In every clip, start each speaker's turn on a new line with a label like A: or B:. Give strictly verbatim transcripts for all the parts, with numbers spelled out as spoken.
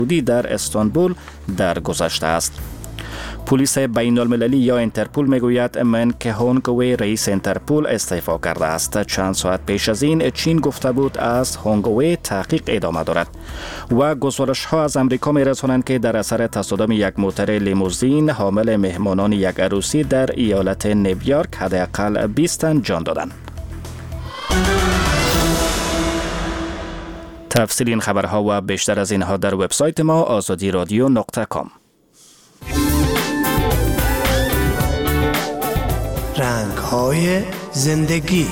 A: در استانبول درگذشته است. پلیس بین المللی یا اینترپول میگوید من که هونگ وی رئیس اینترپول استعفا کرده است. چند ساعت پیش از این چین گفته بود از هونگ وی تحقیق ادامه دارد و گزارش ها از امریکا میرسانند که در اثر تصادم یک موتر لیموزین حامل مهمانان یک عروسی در ایالت نیویورک حداقل بیست تن جان دادند. تفصیل این خبرها و بیشتر از اینها در وبسایت ما آزادی رادیو نقطه کام.
B: رنگ‌های زندگی.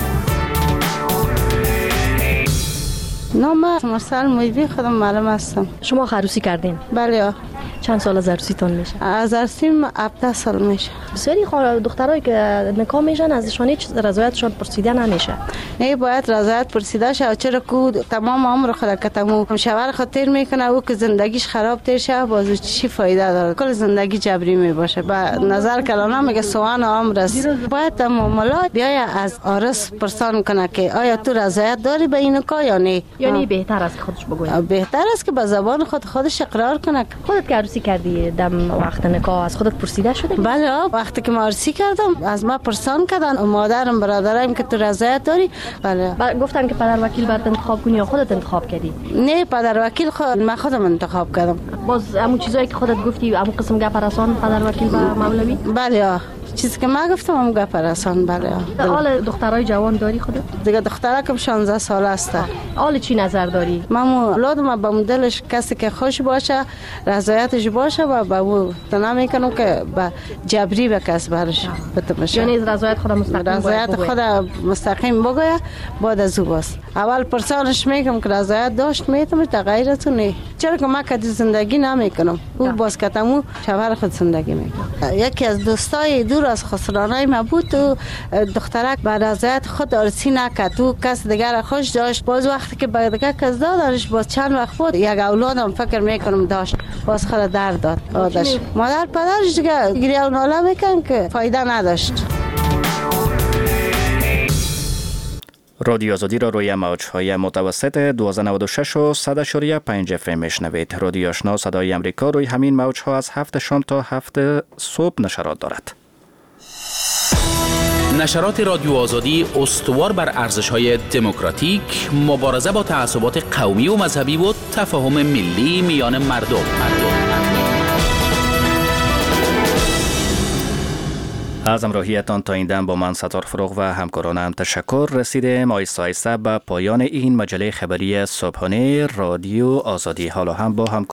C: نام مرسل مویبی، خودم معلم هستم.
D: شما عروسی کردین؟
C: بله.
D: چند سال از عروسیتون میشه؟
C: از عروسیم هفده سال میشه.
D: بسیاری دخترایی که نکاح میشن ازشان هیچ رضایتشان پرسیده نمیشه.
C: نه، باید رضایت پرسیده شه. چرا کو تمام عمر خود کتمو شوهر خود تیر میکنه او که زندگیش خراب تیر شه، باز چی فایده داره؟ کل زندگی جبری میباشه. با نظر کلانا میگه سوان عمر است. باید معاملات بیای از عرس پرسان کنه که آیا تو رضایت داری به این نکاح یا نه.
D: یعنی بهتر است که خودش بگه.
C: بهتر است که به زبان خود خودش اقرار کنه.
D: خودت که عروسی کردی دم وقت نکاح از خودت پرسیده شده؟
C: بله، وقتی که ما عروسی کردم از ما پرسان کردن مادرم برادرم که تو رضایت داری. بله.
D: گفتن که پدر وکیل برات انتخاب کنی یا خودت انتخاب کردی؟
C: نه، پدر وکیل خود من خودم انتخاب کردم.
D: باز همون چیزایی که خودت گفتی همون قسم گپ رسان پدر وکیل و مولوی؟
C: بله، چیزی که من گفتم هم گپ رسان. بله.
D: حال دخترای جوان داری خودت؟
C: دیگه دختره که شانزده ساله است.
D: حال چی نظر داری؟
C: من اولادم به مدلش کسی که خوش باشه، رضایتش باشه و به او تنها میکنم که به جبری به کس برش بتمشه.
D: یعنی رضایت خود مستقیم
C: رضایت خود مستقیم بگویه. بعد از او بس اول پرسانش میگم که رضایت داشت میتم تغییرتو نه. چرا که من کدی زندگی نمیکنم، او باز کتمو شوهر خود زندگی میکنه. یکی از دوستای دور از خسرانای ما بود، تو دخترک به رضایت خود عروسی نکرد، تو کس دیگر خوش داشت. باز وقتی که به دیگر کس دادش، باز چند وقت بود یک اولادم فکر میکنم داشت، باز خود درد داد. آدش مادر پدرش دیگه گریه و ناله میکن که فایده نداشت.
A: رادیو آزادی را روی موج‌های متوسط دویست و نود و شش و صد و پنج اف ام میشنوید. رادیو آشنا صدای امریکا روی همین موج‌ها از هفت شام تا هفت صبح نشرات دارد.
E: نشرات رادیو آزادی استوار بر ارزش‌های دموکراتیک، مبارزه با تعصبات قومی و مذهبی و تفاهم ملی میان مردم. مردم.
A: از همراهیتان تا این دم با من ستار فروغ و همکارانم تشکر. رسیدیم آیسته آیسته به پایان این مجله خبری صبحانه رادیو آزادی. حالا هم با هم